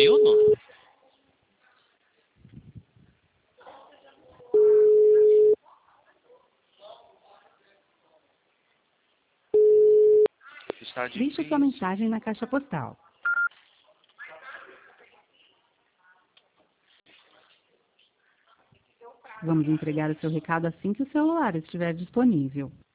Nilno? Está Deixe sua difícil. mensagem na caixa postal. Vamos entregar o seu recado assim que o celular estiver disponível.